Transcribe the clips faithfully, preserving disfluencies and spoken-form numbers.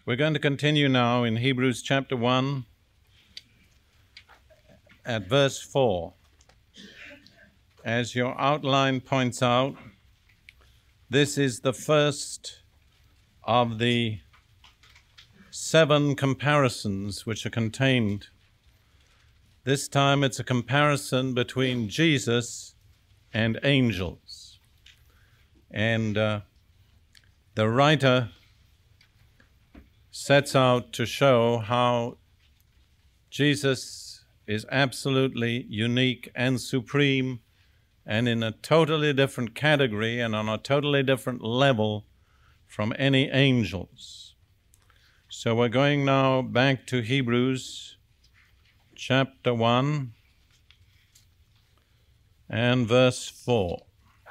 We're going to continue now in Hebrews chapter one at verse four. As your outline points out, this is the first of the seven comparisons which are contained. This time it's a comparison between Jesus and angels. And uh, the writer sets out to show how Jesus is absolutely unique and supreme and in a totally different category and on a totally different level from any angels. So we're going now back to Hebrews chapter one and verse four.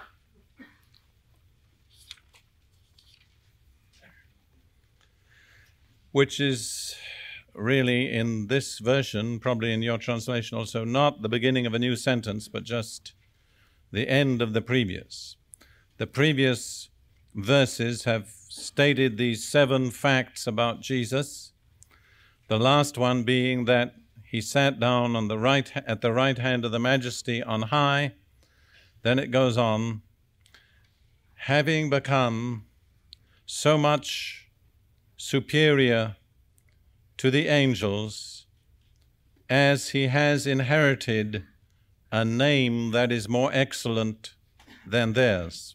Which is really in this version, probably in your translation also, not the beginning of a new sentence, but just the end of the previous. The previous verses have stated these seven facts about Jesus, the last one being that he sat down on the right at the right hand of the Majesty on high. Then it goes on, having become so much superior to the angels, as he has inherited a name that is more excellent than theirs.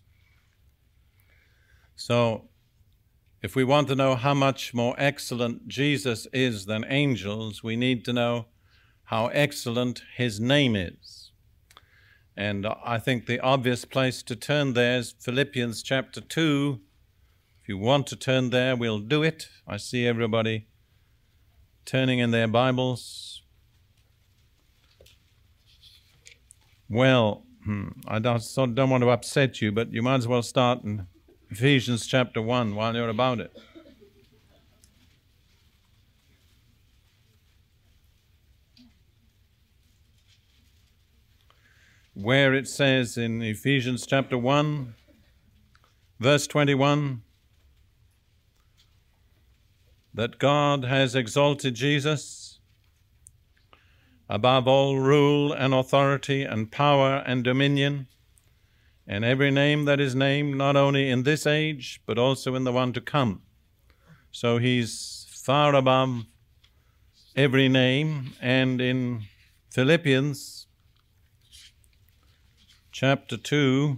So, if we want to know how much more excellent Jesus is than angels, we need to know how excellent his name is. And I think the obvious place to turn there is Philippians chapter two. If you want to turn there, we'll do it. I see everybody turning in their Bibles. Well, I don't, so don't want to upset you, but you might as well start in Ephesians chapter one while you're about it. Where it says in Ephesians chapter one, verse twenty-one, that God has exalted Jesus above all rule and authority and power and dominion, and every name that is named, not only in this age, but also in the one to come. So he's far above every name. And in Philippians chapter two,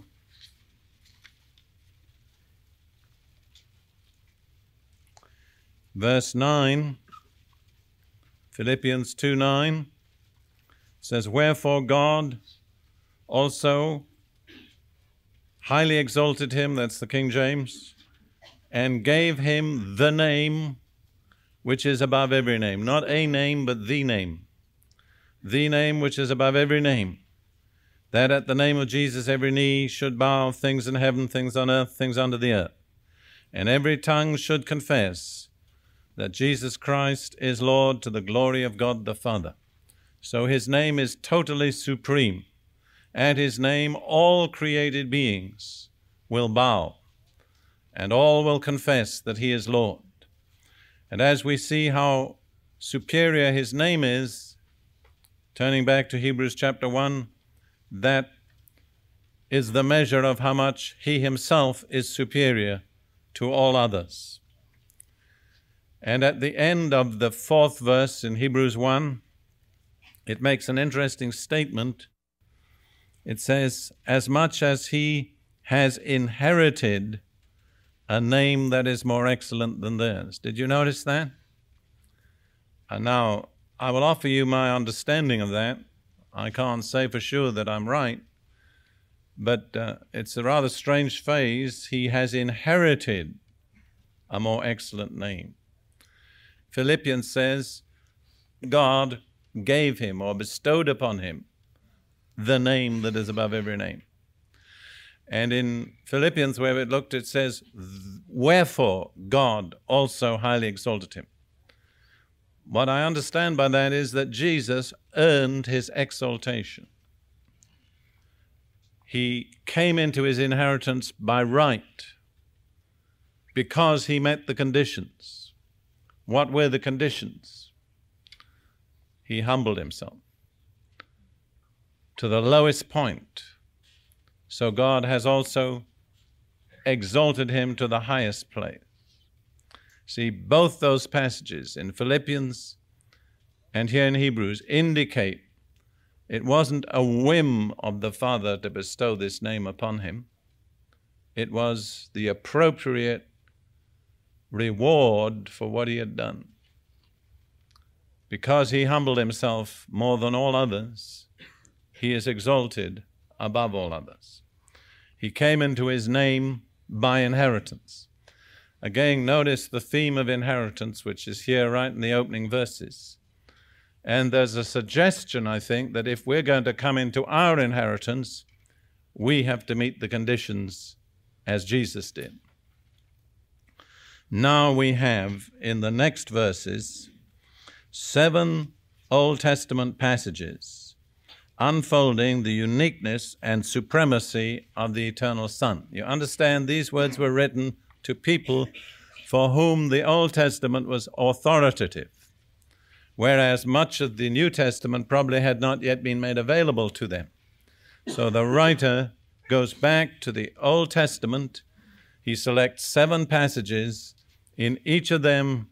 verse nine, Philippians two nine, says, wherefore God also highly exalted him, that's the King James, and gave him the name which is above every name. Not a name, but the name. The name which is above every name. That at the name of Jesus every knee should bow, things in heaven, things on earth, things under the earth. And every tongue should confess that Jesus Christ is Lord, to the glory of God the Father. So his name is totally supreme. At his name all created beings will bow, and all will confess that he is Lord. And as we see how superior his name is, turning back to Hebrews chapter one, that is the measure of how much he himself is superior to all others. And at the end of the fourth verse in Hebrews one, it makes an interesting statement. It says, as much as he has inherited a name that is more excellent than theirs. Did you notice that? And now, I will offer you my understanding of that. I can't say for sure that I'm right, but uh, it's a rather strange phrase. He has inherited a more excellent name. Philippians says, God gave him or bestowed upon him the name that is above every name. And in Philippians, where it looked, it says, wherefore God also highly exalted him. What I understand by that is that Jesus earned his exaltation. He came into his inheritance by right because he met the conditions. What were the conditions? He humbled himself to the lowest point. So God has also exalted him to the highest place. See, both those passages in Philippians and here in Hebrews indicate it wasn't a whim of the Father to bestow this name upon him. It was the appropriate reward for what he had done. Because he humbled himself more than all others, he is exalted above all others. He came into his name by inheritance. Again, notice the theme of inheritance, which is here right in the opening verses. And there's a suggestion, I think, that if we're going to come into our inheritance, we have to meet the conditions as Jesus did. Now we have, in the next verses, seven Old Testament passages unfolding the uniqueness and supremacy of the eternal Son. You understand, these words were written to people for whom the Old Testament was authoritative, whereas much of the New Testament probably had not yet been made available to them. So the writer goes back to the Old Testament. He selects seven passages. In each of them,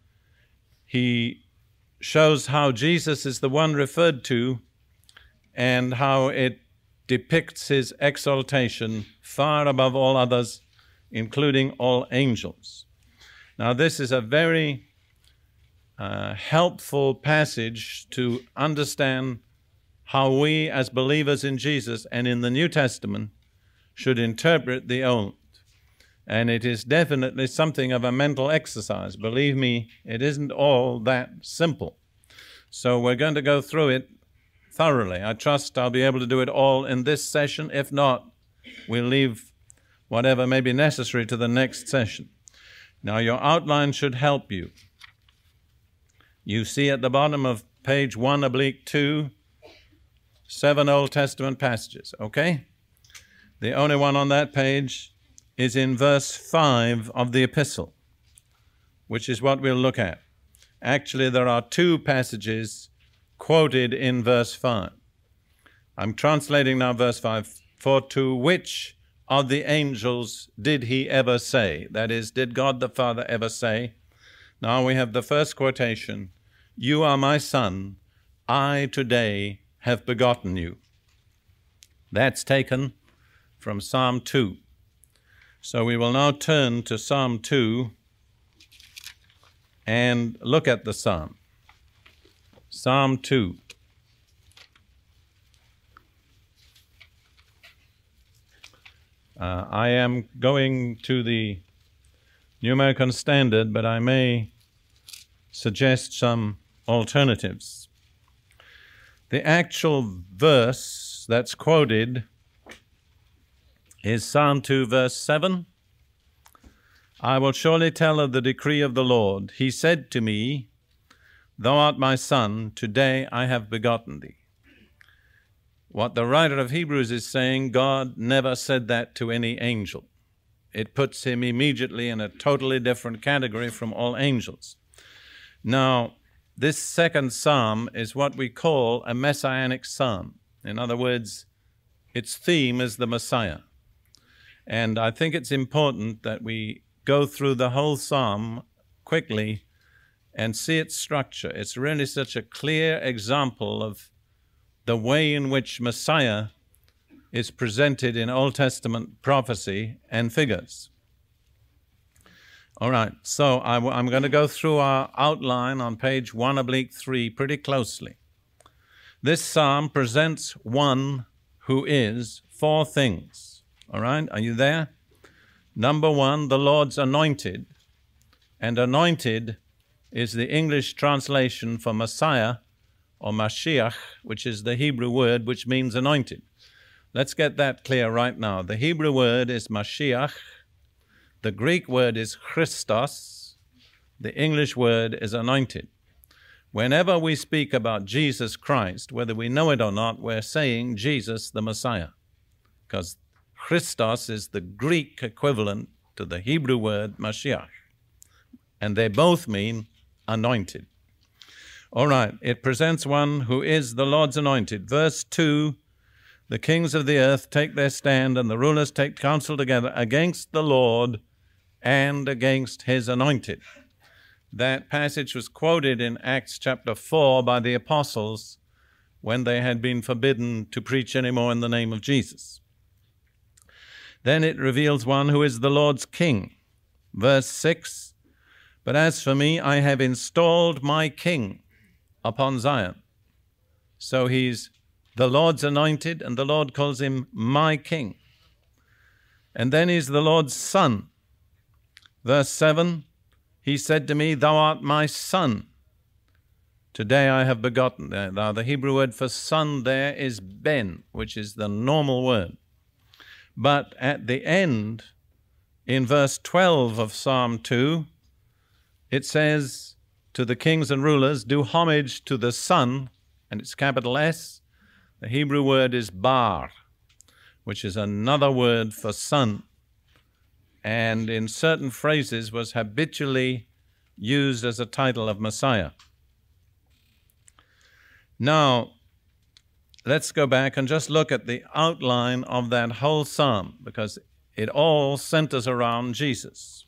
he shows how Jesus is the one referred to and how it depicts his exaltation far above all others, including all angels. Now, this is a very uh, helpful passage to understand how we as believers in Jesus and in the New Testament should interpret the Old. And it is definitely something of a mental exercise. Believe me, it isn't all that simple. So we're going to go through it thoroughly. I trust I'll be able to do it all in this session. If not, we'll leave whatever may be necessary to the next session. Now, your outline should help you. You see at the bottom of page one oblique two, seven Old Testament passages, okay? The only one on that page is in verse five of the epistle, which is what we'll look at. Actually, there are two passages quoted in verse five. I'm translating now verse five. For to which of the angels did he ever say? That is, did God the Father ever say? Now we have the first quotation. You are my son. I today have begotten you. That's taken from Psalm two. So we will now turn to Psalm two and look at the psalm. Psalm two. Uh, I am going to the New American Standard, but I may suggest some alternatives. The actual verse that's quoted is Psalm two, verse seven. I will surely tell of the decree of the Lord. He said to me, Thou art my son, today I have begotten thee. What the writer of Hebrews is saying, God never said that to any angel. It puts him immediately in a totally different category from all angels. Now, this second psalm is what we call a messianic psalm. In other words, its theme is the Messiah. And I think it's important that we go through the whole psalm quickly and see its structure. It's really such a clear example of the way in which Messiah is presented in Old Testament prophecy and figures. All right, so I w- I'm going to go through our outline on page one oblique three pretty closely. This psalm presents one who is four things. All right, are you there? Number one, the Lord's anointed. And anointed is the English translation for Messiah or Mashiach, which is the Hebrew word which means anointed. Let's get that clear right now. The Hebrew word is Mashiach. The Greek word is Christos. The English word is anointed. Whenever we speak about Jesus Christ, whether we know it or not, we're saying Jesus the Messiah, because Christos is the Greek equivalent to the Hebrew word Mashiach, and they both mean anointed. All right, it presents one who is the Lord's anointed. Verse two, the kings of the earth take their stand and the rulers take counsel together against the Lord and against his anointed. That passage was quoted in Acts chapter four by the apostles when they had been forbidden to preach anymore in the name of Jesus. Then it reveals one who is the Lord's king. Verse six, but as for me, I have installed my king upon Zion. So he's the Lord's anointed, and the Lord calls him my king. And then he's the Lord's son. Verse seven, he said to me, thou art my son. Today I have begotten thee. Now the Hebrew word for son there is ben, which is the normal word. But at the end, in verse twelve of Psalm two, it says to the kings and rulers, do homage to the Son, and it's capital S. The Hebrew word is bar, which is another word for son, and in certain phrases was habitually used as a title of Messiah. Now, let's go back and just look at the outline of that whole psalm, because it all centers around Jesus.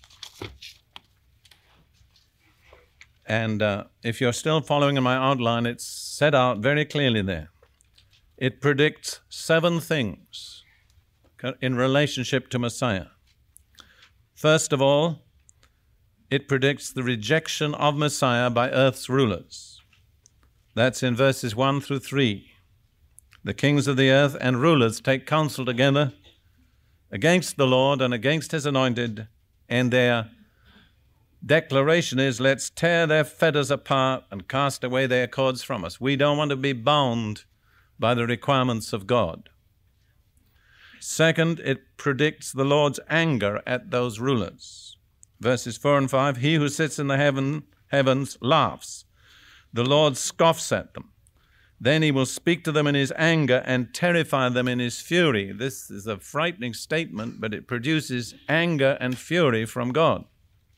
And uh, if you're still following in my outline, it's set out very clearly there. It predicts seven things in relationship to Messiah. First of all, it predicts the rejection of Messiah by earth's rulers. That's in verses one through three. The kings of the earth and rulers take counsel together against the Lord and against his anointed, and their declaration is, let's tear their fetters apart and cast away their cords from us. We don't want to be bound by the requirements of God. Second, it predicts the Lord's anger at those rulers. Verses four and five, he who sits in the heaven, heavens laughs. The Lord scoffs at them. Then he will speak to them in his anger and terrify them in his fury. This is a frightening statement, but it produces anger and fury from God.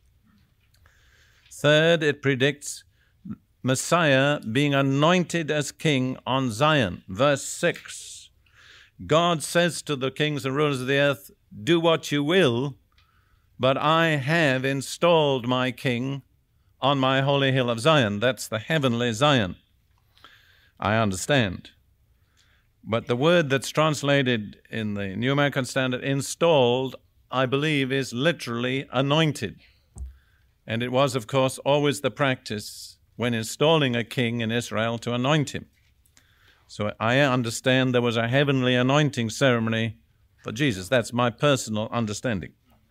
Third, it predicts Messiah being anointed as king on Zion. Verse six, God says to the kings and rulers of the earth, do what you will, but I have installed my king on my holy hill of Zion. That's the heavenly Zion. I understand. But the word that's translated in the New American Standard, installed, I believe, is literally anointed. And it was, of course, always the practice when installing a king in Israel to anoint him. So I understand there was a heavenly anointing ceremony for Jesus. That's my personal understanding.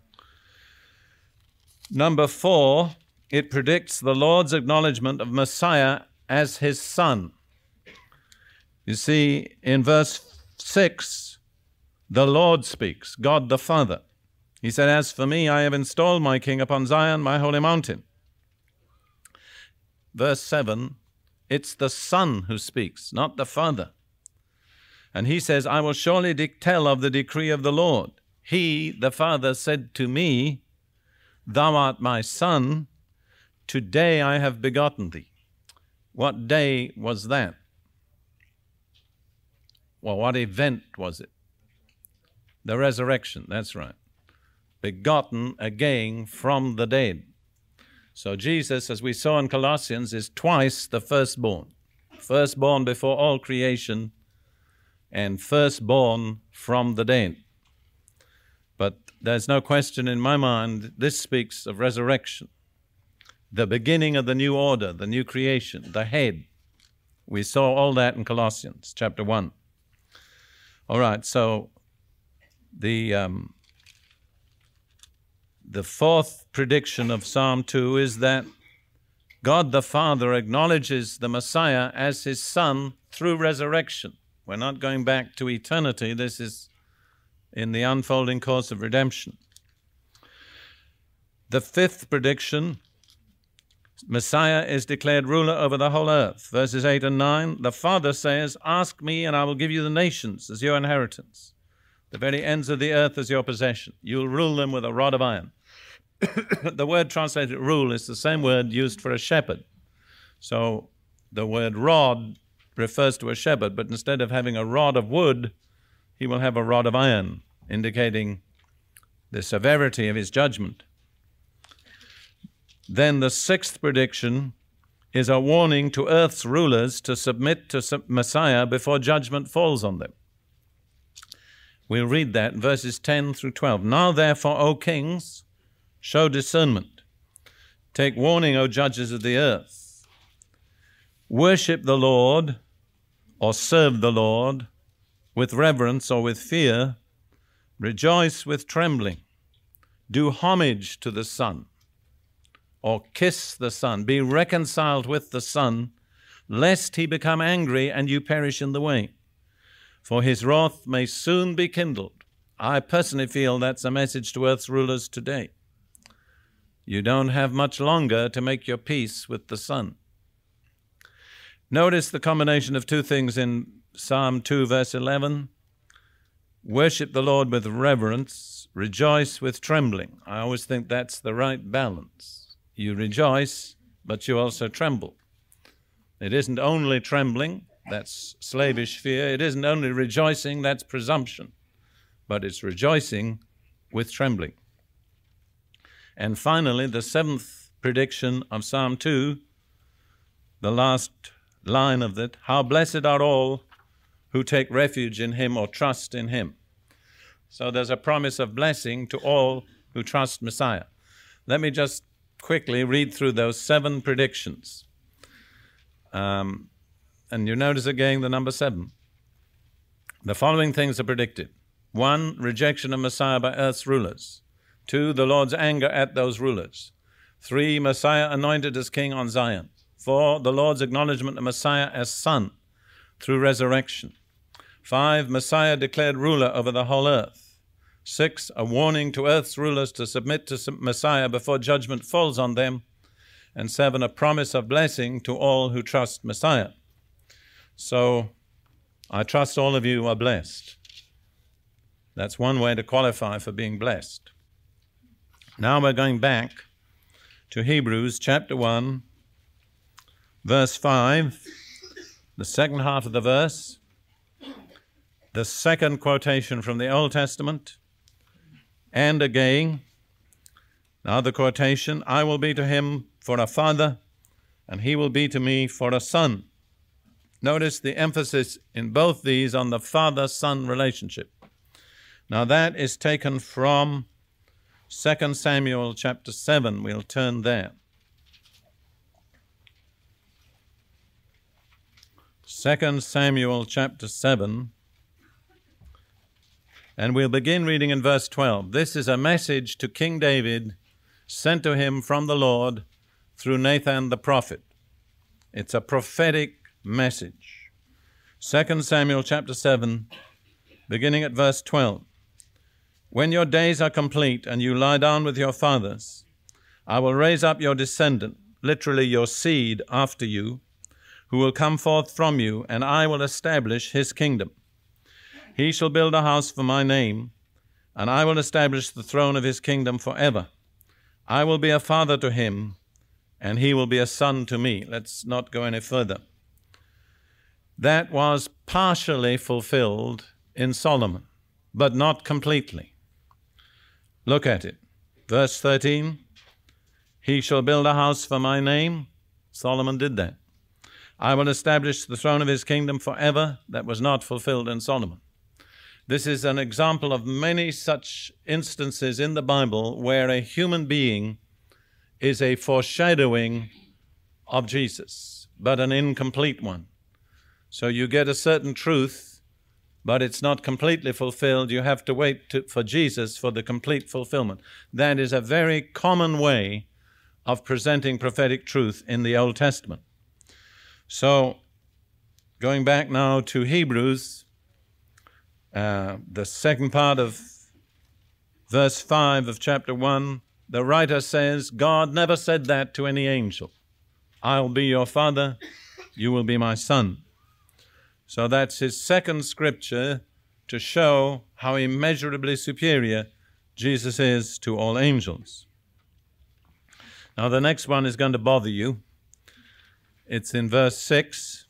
Number four, it predicts the Lord's acknowledgement of Messiah as his son. You see, in verse six, the Lord speaks, God the Father. He said, as for me, I have installed my king upon Zion, my holy mountain. Verse seven, it's the Son who speaks, not the Father. And he says, I will surely tell of the decree of the Lord. He, the Father, said to me, thou art my Son, today I have begotten thee. What day was that? Well, what event was it? The resurrection, that's right. Begotten again from the dead. So Jesus, as we saw in Colossians, is twice the firstborn. Firstborn before all creation and firstborn from the dead. But there's no question in my mind, this speaks of resurrection. The beginning of the new order, the new creation, the head. We saw all that in Colossians chapter one. All right, so the um, the fourth prediction of Psalm two is that God the Father acknowledges the Messiah as his Son through resurrection. We're not going back to eternity. This is in the unfolding course of redemption. The fifth prediction, Messiah is declared ruler over the whole earth. Verses eight and nine, the Father says, ask me and I will give you the nations as your inheritance, the very ends of the earth as your possession. You'll rule them with a rod of iron. the word translated rule is the same word used for a shepherd. So the word rod refers to a shepherd, but instead of having a rod of wood, he will have a rod of iron, indicating the severity of his judgment. Then the sixth prediction is a warning to earth's rulers to submit to Messiah before judgment falls on them. We'll read that in verses ten through twelve. Now therefore, O kings, show discernment. Take warning, O judges of the earth. Worship the Lord, or serve the Lord, with reverence or with fear. Rejoice with trembling. Do homage to the Son, or kiss the Son. Be reconciled with the Son, lest he become angry and you perish in the way. For his wrath may soon be kindled. I personally feel that's a message to earth's rulers today. You don't have much longer to make your peace with the Son. Notice the combination of two things in Psalm two, verse eleven. Worship the Lord with reverence, rejoice with trembling. I always think that's the right balance. You rejoice, but you also tremble. It isn't only trembling, that's slavish fear. It isn't only rejoicing, that's presumption. But it's rejoicing with trembling. And finally, the seventh prediction of Psalm two, the last line of it, how blessed are all who take refuge in him or trust in him. So there's a promise of blessing to all who trust Messiah. Let me just quickly read through those seven predictions. Um, and you notice again the number seven. The following things are predicted. One, rejection of Messiah by earth's rulers. Two, the Lord's anger at those rulers. Three, Messiah anointed as king on Zion. Four, the Lord's acknowledgement of Messiah as son through resurrection. Five, Messiah declared ruler over the whole earth. Six, a warning to earth's rulers to submit to Messiah before judgment falls on them. And seven, a promise of blessing to all who trust Messiah. So, I trust all of you are blessed. That's one way to qualify for being blessed. Now we're going back to Hebrews chapter one, verse five, the second half of the verse, the second quotation from the Old Testament, and again, now the quotation, I will be to him for a father, and he will be to me for a son. Notice the emphasis in both these on the father-son relationship. Now that is taken from Second Samuel chapter seven. We'll turn there. Second Samuel chapter seven. And we'll begin reading in verse twelve. This is a message to King David sent to him from the Lord through Nathan the prophet. It's a prophetic message. Second Samuel chapter seven, beginning at verse twelve. When your days are complete and you lie down with your fathers, I will raise up your descendant, literally your seed after you, who will come forth from you, and I will establish his kingdom. He shall build a house for my name, and I will establish the throne of his kingdom forever. I will be a father to him, and he will be a son to me. Let's not go any further. That was partially fulfilled in Solomon, but not completely. Look at it. Verse thirteen, he shall build a house for my name. Solomon did that. I will establish the throne of his kingdom forever. That was not fulfilled in Solomon. This is an example of many such instances in the Bible where a human being is a foreshadowing of Jesus, but an incomplete one. So you get a certain truth, but it's not completely fulfilled. You have to wait to, for Jesus for the complete fulfillment. That is a very common way of presenting prophetic truth in the Old Testament. So, going back now to Hebrews, uh, the second part of verse five of chapter one, the writer says, God never said that to any angel. I'll be your father, you will be my son. So that's his second scripture to show how immeasurably superior Jesus is to all angels. Now the next one is going to bother you. It's in verse six.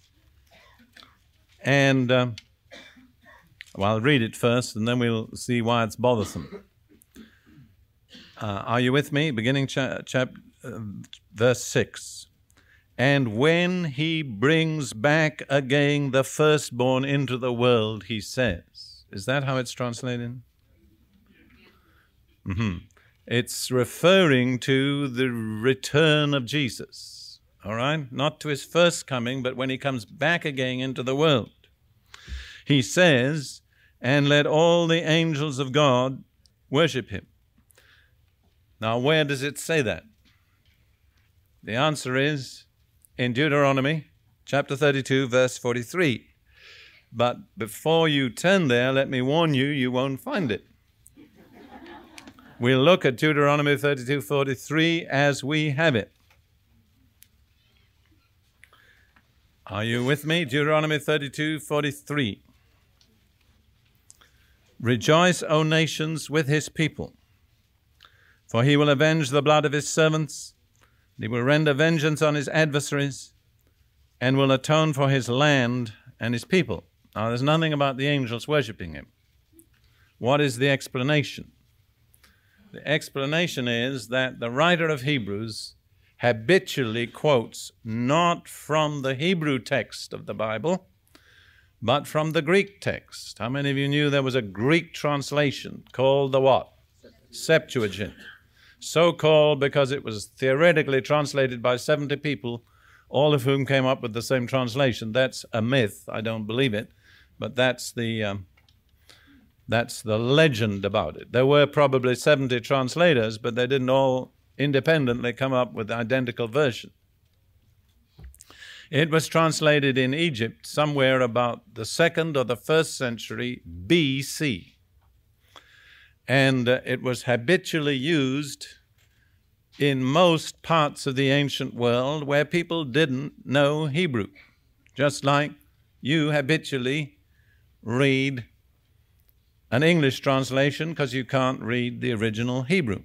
And, uh, well, I'll read it first, and then we'll see why it's bothersome. Uh, are you with me? Beginning cha- chap- uh, verse six. And when he brings back again the firstborn into the world, he says. Is that how it's translated? Mm-hmm. It's referring to the return of Jesus, all right? Not to his first coming, but when he comes back again into the world. He says, and let all the angels of God worship him. Now, where does it say that? The answer is in Deuteronomy chapter thirty-two, verse forty-three. But before you turn there, let me warn you, you won't find it. We'll look at Deuteronomy thirty-two, forty-three as we have it. Are you with me? Deuteronomy thirty-two, forty-three. Rejoice, O nations, with his people, for he will avenge the blood of his servants. He will render vengeance on his adversaries and will atone for his land and his people. Now, there's nothing about the angels worshiping him. What is the explanation? The explanation is that the writer of Hebrews habitually quotes not from the Hebrew text of the Bible, but from the Greek text. How many of you knew there was a Greek translation called the what? Septuagint. So called because it was theoretically translated by seventy people, all of whom came up with the same translation. That's a myth. I don't believe it, but that's the um, that's the legend about it. There were probably seventy translators, but they didn't all independently come up with the identical version. It was translated in Egypt somewhere about the second or the first century B C. And uh, it was habitually used in most parts of the ancient world where people didn't know Hebrew, just like you habitually read an English translation because you can't read the original Hebrew.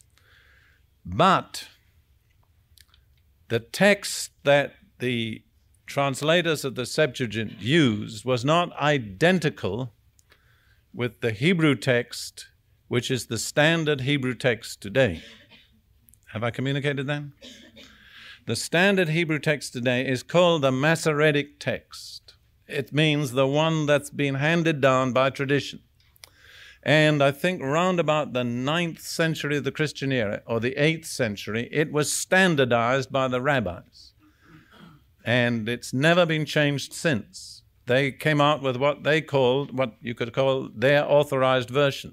But the text that the translators of the Septuagint used was not identical with the Hebrew text, which is the standard Hebrew text today. Have I communicated that? The standard Hebrew text today is called the Masoretic text. It means the one that's been handed down by tradition. And I think round about the ninth century of the Christian era, or the eighth century, it was standardized by the rabbis. And it's never been changed since. They came out with what they called, what you could call their authorized version.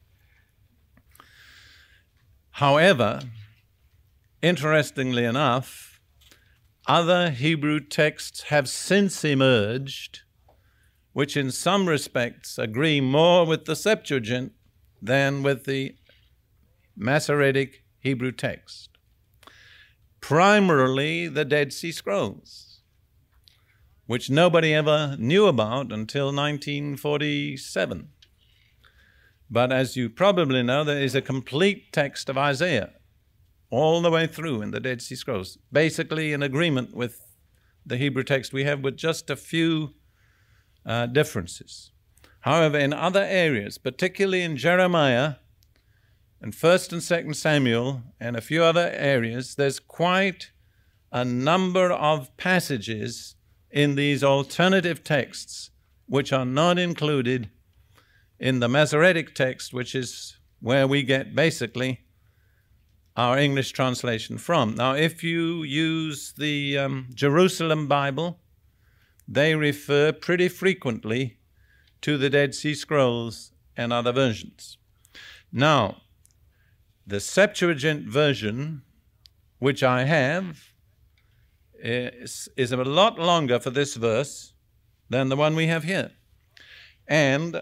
However, interestingly enough, other Hebrew texts have since emerged which in some respects agree more with the Septuagint than with the Masoretic Hebrew text. Primarily the Dead Sea Scrolls, which nobody ever knew about until nineteen forty-seven. But as you probably know, there is a complete text of Isaiah all the way through in the Dead Sea Scrolls, basically in agreement with the Hebrew text we have, with just a few uh, differences. However, in other areas, particularly in Jeremiah and First and Second Samuel and a few other areas, there's quite a number of passages in these alternative texts which are not included in the Masoretic text, which is where we get basically our English translation from. Now, if you use the um, Jerusalem Bible, they refer pretty frequently to the Dead Sea Scrolls and other versions. Now, the Septuagint version, which I have, is, is a lot longer for this verse than the one we have here. And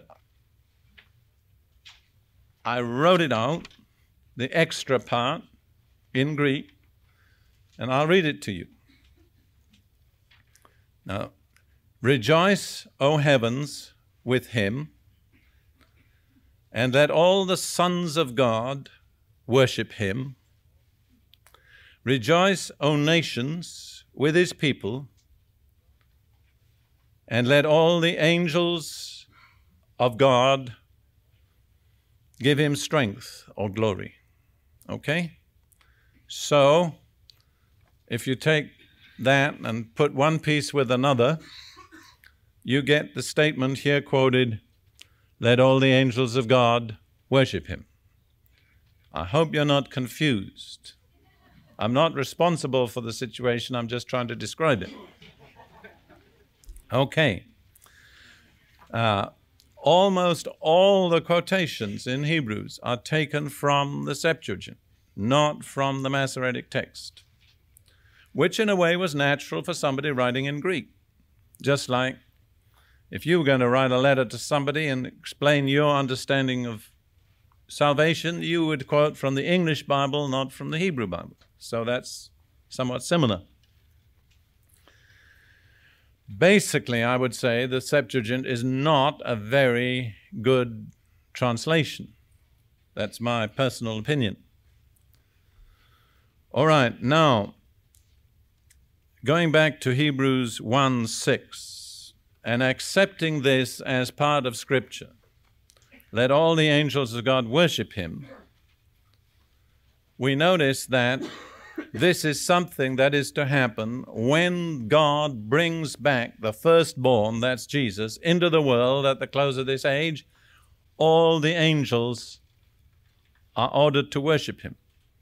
I wrote it out, the extra part, in Greek, and I'll read it to you. Now, rejoice, O heavens, with him, and let all the sons of God worship him. Rejoice, O nations, with his people, and let all the angels of God give him strength or glory. Okay? So, if you take that and put one piece with another, you get the statement here quoted, let all the angels of God worship him. I hope you're not confused. I'm not responsible for the situation, I'm just trying to describe it. Okay. Uh, almost all the quotations in Hebrews are taken from the Septuagint, not from the Masoretic text, which in a way was natural for somebody writing in Greek. Just like if you were going to write a letter to somebody and explain your understanding of salvation, you would quote from the English Bible, not from the Hebrew Bible. So that's somewhat similar. Basically, I would say the Septuagint is not a very good translation. That's my personal opinion. All right, now, going back to Hebrews one six, and accepting this as part of Scripture, let all the angels of God worship him, we notice that this is something that is to happen when God brings back the firstborn, that's Jesus, into the world at the close of this age. All the angels are ordered to worship him.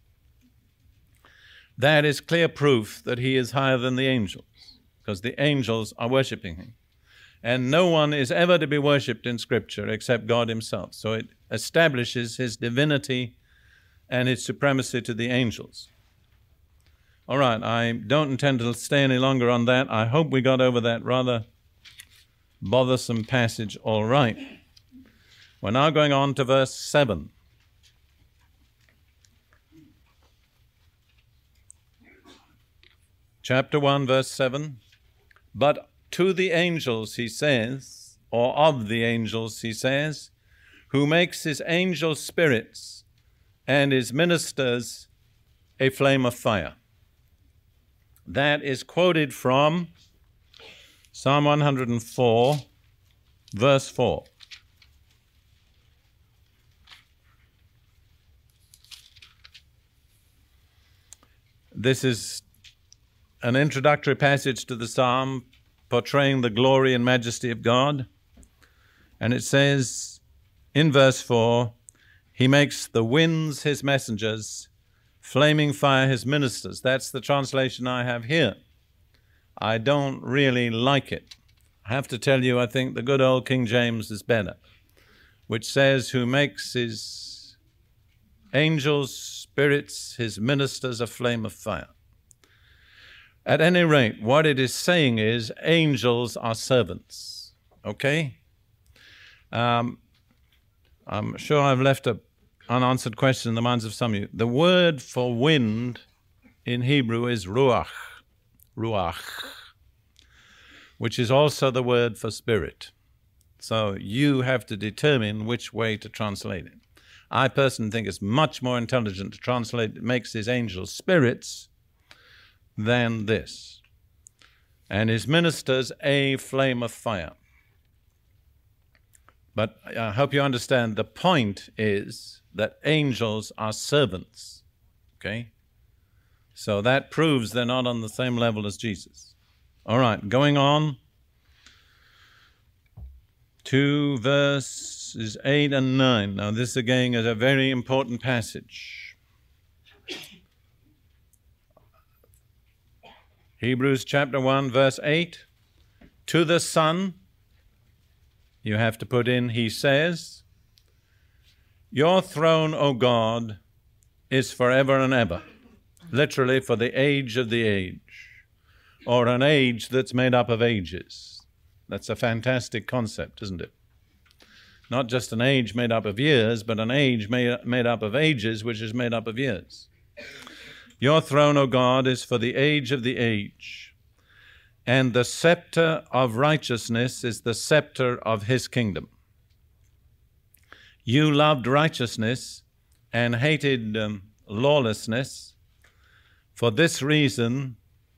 That is clear proof that he is higher than the angels, because the angels are worshiping him. And no one is ever to be worshipped in Scripture except God himself. So it establishes his divinity and his supremacy to the angels. All right, I don't intend to stay any longer on that. I hope we got over that rather bothersome passage all right. We're now going on to verse seven. Chapter one, verse seven. But to the angels, he says, or of the angels, he says, who makes his angels spirits and his ministers a flame of fire. That is quoted from Psalm one hundred four, verse four. This is an introductory passage to the psalm portraying the glory and majesty of God. And it says in verse four, he makes the winds his messengers, flaming fire his ministers. That's the translation I have here. I don't really like it. I have to tell you, I think the good old King James is better, which says, who makes his angels, spirits, his ministers a flame of fire. At any rate, what it is saying is angels are servants, okay? Um, I'm sure I've left an unanswered question in the minds of some of you. The word for wind in Hebrew is ruach, ruach, which is also the word for spirit. So you have to determine which way to translate it. I personally think it's much more intelligent to translate, it makes his angels spirits, than this. And his ministers a flame of fire. But I hope you understand the point is that angels are servants. Okay? So that proves they're not on the same level as Jesus. All right, going on to verses eight and nine. Now this again is a very important passage. Hebrews chapter one, verse eight. To the Son, you have to put in, he says, your throne, O God, is forever and ever. Literally, for the age of the age. Or an age that's made up of ages. That's a fantastic concept, isn't it? Not just an age made up of years, but an age made, made up of ages, which is made up of years. Your throne, O God, is for the age of the age, and the scepter of righteousness is the scepter of his kingdom. You loved righteousness and hated um, lawlessness. For this reason,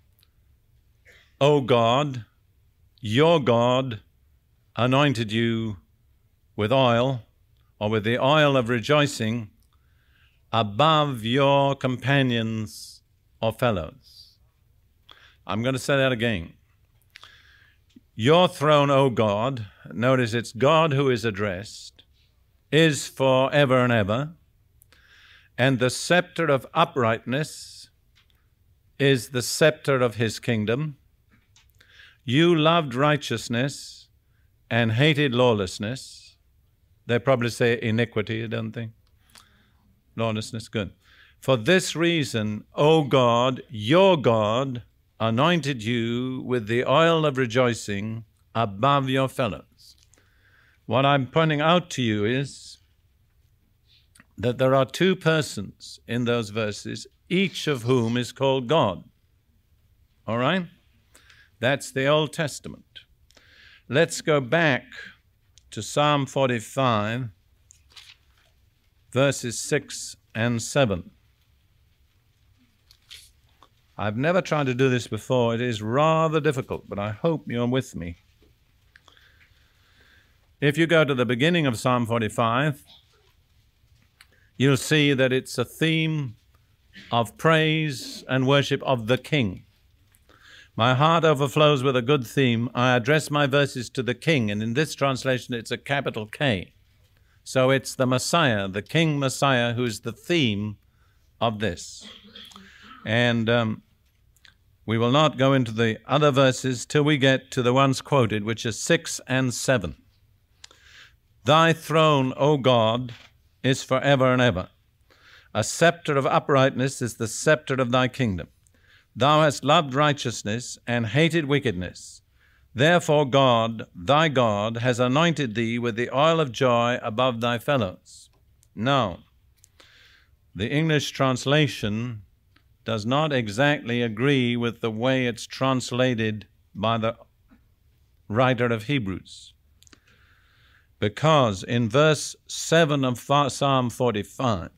O God, your God, anointed you with oil, or with the oil of rejoicing, above your companions or fellows. I'm going to say that again. Your throne, O God, notice it's God who is addressed, is forever and ever, and the scepter of uprightness is the scepter of his kingdom. You loved righteousness and hated lawlessness. They probably say iniquity, don't they? Lawlessness, good. For this reason, O God, your God, anointed you with the oil of rejoicing above your fellows. What I'm pointing out to you is that there are two persons in those verses, each of whom is called God. All right? That's the Old Testament. Let's go back to Psalm forty-five, verses six and seven. I've never tried to do this before. It is rather difficult, but I hope you're with me. If you go to the beginning of Psalm forty-five, you'll see that it's a theme of praise and worship of the King. My heart overflows with a good theme. I address my verses to the King, and in this translation it's a capital K. So it's the Messiah, the King Messiah, who's the theme of this. And um, we will not go into the other verses till we get to the ones quoted, which are six and seven. Thy throne, O God, is forever and ever. A scepter of uprightness is the scepter of thy kingdom. Thou hast loved righteousness and hated wickedness. Therefore God, thy God, has anointed thee with the oil of joy above thy fellows. Now, the English translation does not exactly agree with the way it's translated by the writer of Hebrews. Because in verse seven of Psalm forty-five,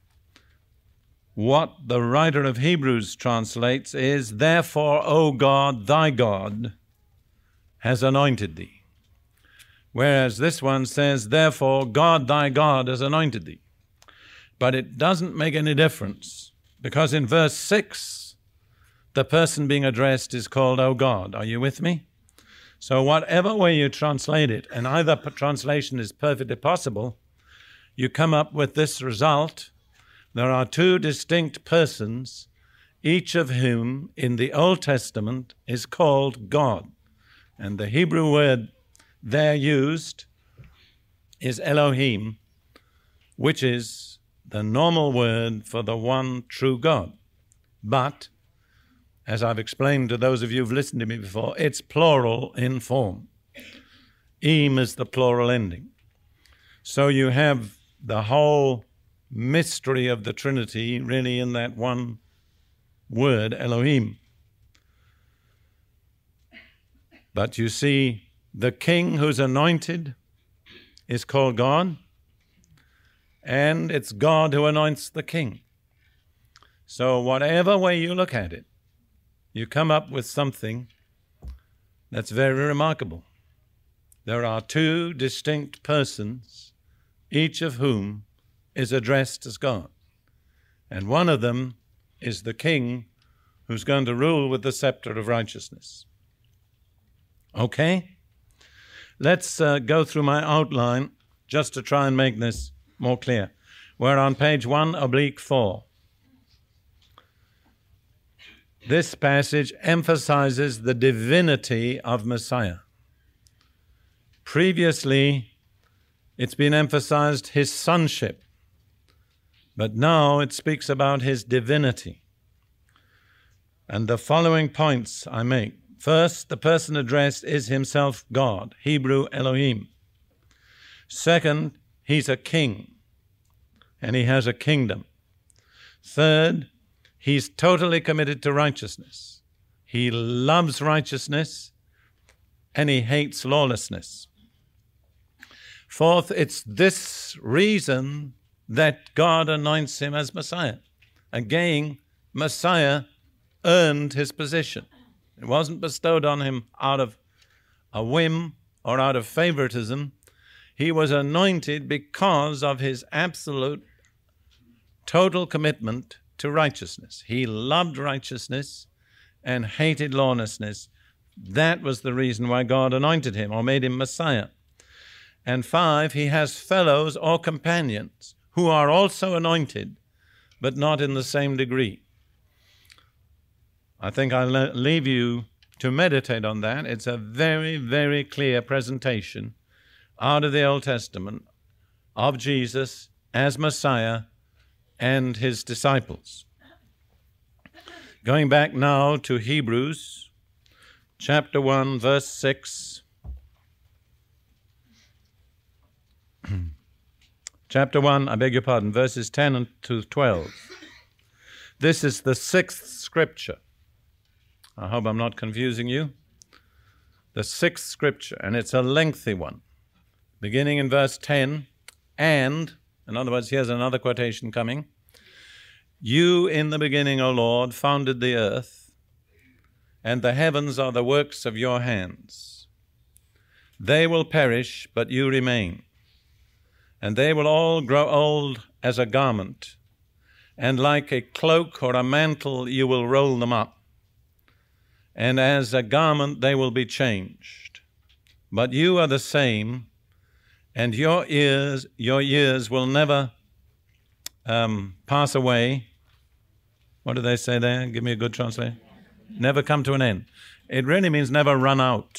what the writer of Hebrews translates is, therefore, O God, thy God, has anointed thee. Whereas this one says, therefore, God, thy God, has anointed thee. But it doesn't make any difference, because in verse six, the person being addressed is called, O God. Are you with me? So whatever way you translate it, and either translation is perfectly possible, you come up with this result. There are two distinct persons, each of whom in the Old Testament is called God. And the Hebrew word there used is Elohim, which is the normal word for the one true God. But, as I've explained to those of you who've listened to me before, it's plural in form. Im is the plural ending. So you have the whole mystery of the Trinity really in that one word, Elohim. But you see, the king who's anointed is called God, and it's God who anoints the king. So whatever way you look at it, you come up with something that's very remarkable. There are two distinct persons, each of whom is addressed as God. And one of them is the king who's going to rule with the scepter of righteousness. Okay? Let's uh, go through my outline just to try and make this more clear. We're on page one oblique four. This passage emphasizes the divinity of Messiah. Previously, it's been emphasized his sonship, but now it speaks about his divinity. And the following points I make. First, the person addressed is himself God, Hebrew Elohim. Second, he's a king, and he has a kingdom. Third, he's totally committed to righteousness. He loves righteousness, and he hates lawlessness. Fourth, it's this reason that God anoints him as Messiah. Again, Messiah earned his position. It wasn't bestowed on him out of a whim or out of favoritism. He was anointed because of his absolute, total commitment to righteousness. He loved righteousness and hated lawlessness. That was the reason why God anointed him or made him Messiah. And five, he has fellows or companions who are also anointed, but not in the same degree. I think I'll leave you to meditate on that. It's a very, very clear presentation out of the Old Testament of Jesus as Messiah and his disciples. Going back now to Hebrews chapter one, verse six. Chapter one, I beg your pardon, verses ten to twelve. This is the sixth scripture. I hope I'm not confusing you. The sixth scripture, and it's a lengthy one. Beginning in verse ten, and, in other words, here's another quotation coming. You in the beginning, O Lord, founded the earth, and the heavens are the works of your hands. They will perish, but you remain, and they will all grow old as a garment, and like a cloak or a mantle you will roll them up, and as a garment they will be changed. But you are the same, and your years, your years will never um, pass away. What do they say there? Give me a good translation. Never come to an end. It really means never run out.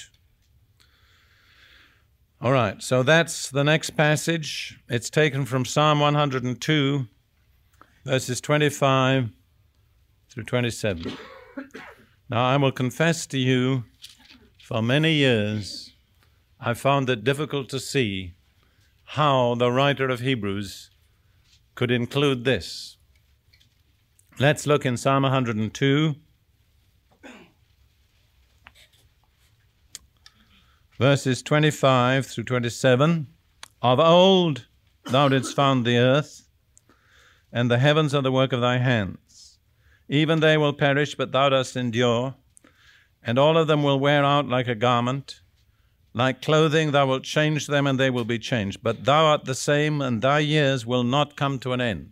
All right, so that's the next passage. It's taken from Psalm one hundred two, verses twenty-five through twenty-seven. Now, I will confess to you, for many years, I found it difficult to see how the writer of Hebrews could include this. Let's look in Psalm one hundred two, verses twenty-five through twenty-seven. Of old thou didst found the earth, and the heavens are the work of thy hands. Even they will perish, but thou dost endure, and all of them will wear out like a garment. Like clothing thou wilt change them, and they will be changed. But thou art the same, and thy years will not come to an end.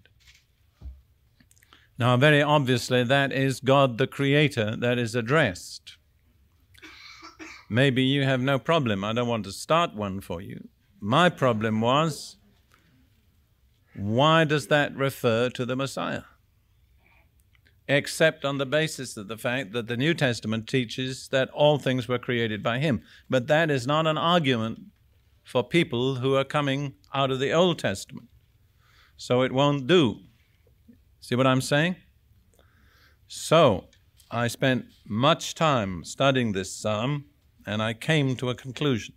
Now, very obviously, that is God the Creator that is addressed. Maybe you have no problem. I don't want to start one for you. My problem was, why does that refer to the Messiah? Except on the basis of the fact that the New Testament teaches that all things were created by him. But that is not an argument for people who are coming out of the Old Testament. So it won't do. See what I'm saying? So I spent much time studying this psalm, and I came to a conclusion.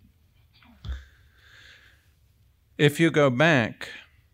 If you go back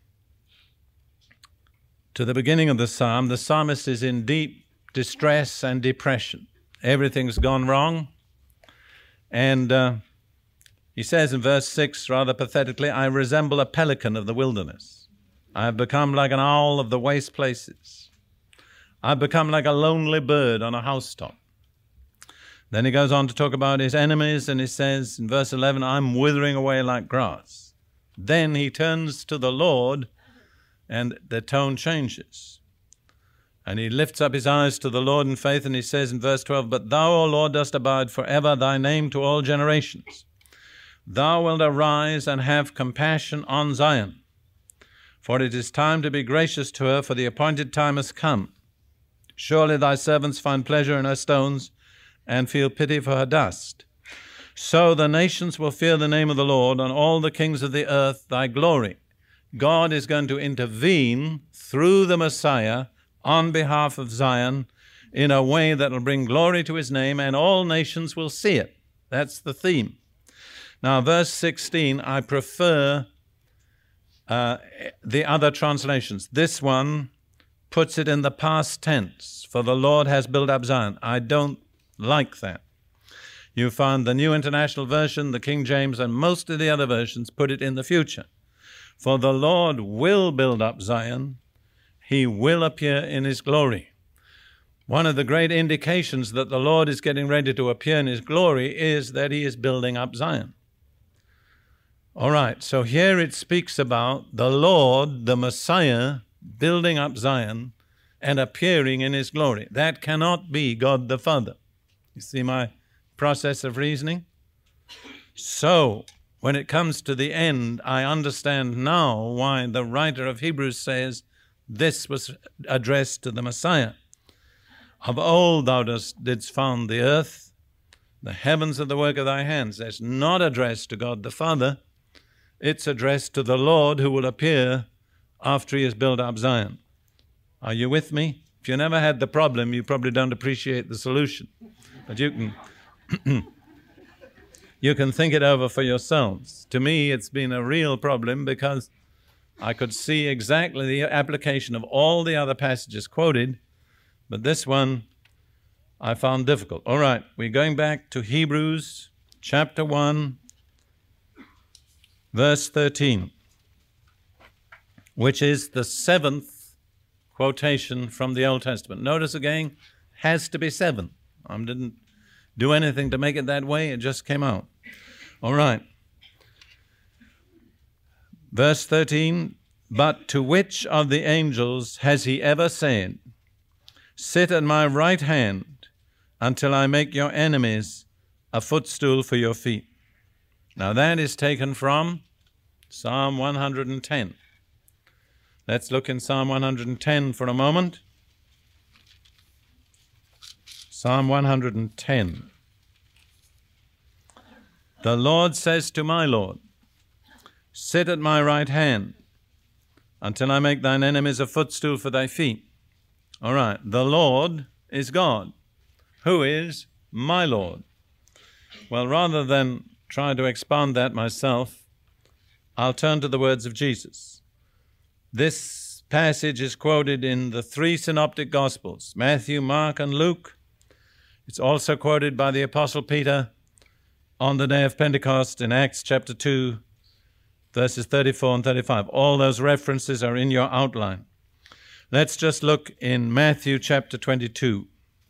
to the beginning of the psalm, the psalmist is in deep distress and depression. Everything's gone wrong. And uh, he says in verse six, rather pathetically, I resemble a pelican of the wilderness. I have become like an owl of the waste places. I've become like a lonely bird on a housetop. Then he goes on to talk about his enemies, and he says in verse eleven, I'm withering away like grass. Then he turns to the Lord, and the tone changes. And he lifts up his eyes to the Lord in faith, and he says in verse twelve, But thou, O Lord, dost abide forever, thy name to all generations. Thou wilt arise and have compassion on Zion, for it is time to be gracious to her, for the appointed time has come. Surely thy servants find pleasure in her stones, and feel pity for her dust. So the nations will fear the name of the Lord, and all the kings of the earth thy glory. God is going to intervene through the Messiah on behalf of Zion in a way that will bring glory to his name, and all nations will see it. That's the theme. Now, verse sixteen, I prefer uh, the other translations. This one puts it in the past tense, for the Lord has built up Zion. I don't like that. You find the New International Version, the King James, and most of the other versions put it in the future. For the Lord will build up Zion. He will appear in his glory. One of the great indications that the Lord is getting ready to appear in his glory is that he is building up Zion. All right, so here it speaks about the Lord, the Messiah, building up Zion and appearing in his glory. That cannot be God the Father. You see my process of reasoning? So, when it comes to the end, I understand now why the writer of Hebrews says this was addressed to the Messiah. Of old thou dost, didst found the earth, the heavens are the work of thy hands. That's not addressed to God the Father. It's addressed to the Lord who will appear after he has built up Zion. Are you with me? If you never had the problem, you probably don't appreciate the solution. But you can, you can think it over for yourselves. To me, it's been a real problem because I could see exactly the application of all the other passages quoted, but this one I found difficult. All right, we're going back to Hebrews chapter one, verse thirteen, which is the seventh quotation from the Old Testament. Notice again, has to be seven. I didn't do anything to make it that way. It just came out. All right. Verse thirteen, but to which of the angels has he ever said, sit at my right hand until I make your enemies a footstool for your feet? Now that is taken from Psalm one hundred ten. Let's look in Psalm one hundred ten for a moment. Psalm one hundred ten. The Lord says to my Lord, sit at my right hand until I make thine enemies a footstool for thy feet. All right, the Lord is God. Who is my Lord? Well, rather than try to expand that myself, I'll turn to the words of Jesus. This passage is quoted in the three synoptic Gospels, Matthew, Mark, and Luke. It's also quoted by the Apostle Peter on the day of Pentecost in Acts chapter two, verses thirty-four and thirty-five. All those references are in your outline. Let's just look in Matthew chapter twenty-two.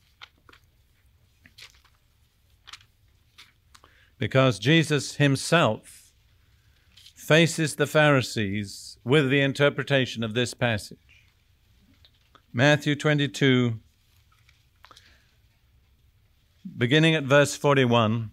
Because Jesus himself faces the Pharisees with the interpretation of this passage. Matthew twenty-two, beginning at verse forty-one.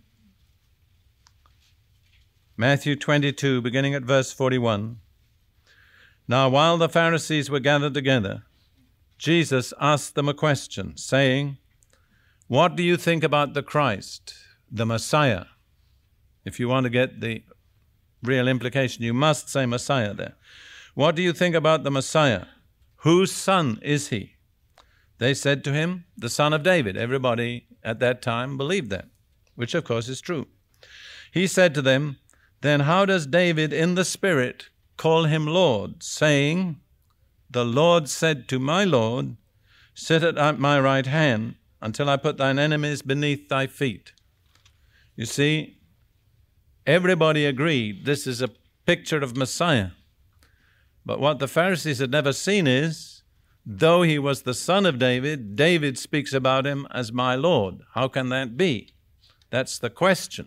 Matthew twenty-two, beginning at verse forty-one. Now while the Pharisees were gathered together, Jesus asked them a question, saying, what do you think about the Christ, the Messiah? If you want to get the real implication, you must say Messiah there. What do you think about the Messiah? Whose son is he? They said to him, the son of David. Everybody at that time believed that, which of course is true. He said to them, then how does David in the Spirit call him Lord, saying, the Lord said to my Lord, sit at my right hand until I put thine enemies beneath thy feet. You see, everybody agreed this is a picture of Messiah. But what the Pharisees had never seen is, though he was the son of David, David speaks about him as my Lord. How can that be? That's the question.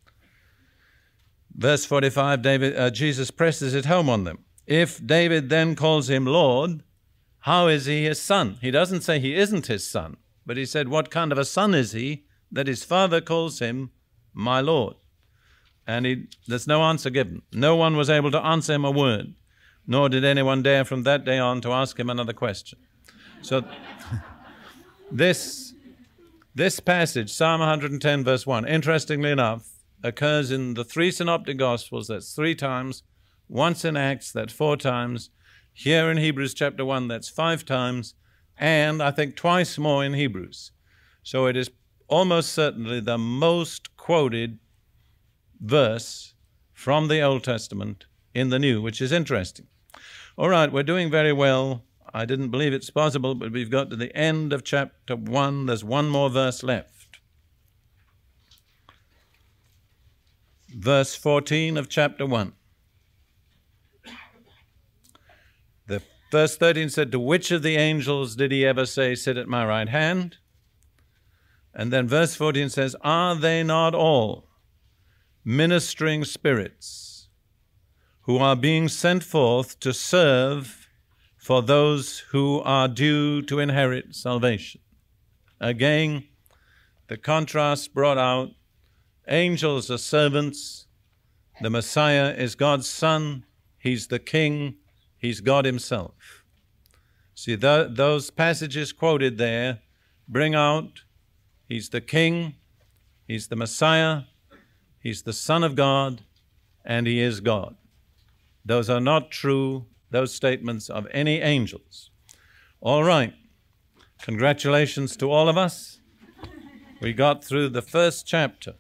Verse forty-five, David, uh, Jesus presses it home on them. If David then calls him Lord, how is he his son? He doesn't say he isn't his son, but he said, what kind of a son is he that his father calls him my Lord? And he, there's no answer given. No one was able to answer him a word, nor did anyone dare from that day on to ask him another question. So this, this passage, Psalm one hundred ten, verse one, interestingly enough, occurs in the three synoptic Gospels. That's three times. Once in Acts, that's four times. Here in Hebrews chapter one, that's five times. And I think twice more in Hebrews. So it is almost certainly the most quoted verse from the Old Testament in the New, which is interesting. All right, we're doing very well. I didn't believe it's possible, but we've got to the end of chapter one. There's one more verse left. Verse fourteen of chapter one. The Verse thirteen said, to which of the angels did he ever say, sit at my right hand? And then verse fourteen says, are they not all ministering spirits who are being sent forth to serve for those who are due to inherit salvation? Again, the contrast brought out. Angels are servants. The Messiah is God's Son. He's the King. He's God himself. See, th- those passages quoted there bring out he's the King, he's the Messiah, he's the Son of God, and he is God. Those are not true, those statements, of any angels. All right. Congratulations to all of us. We got through the first chapter.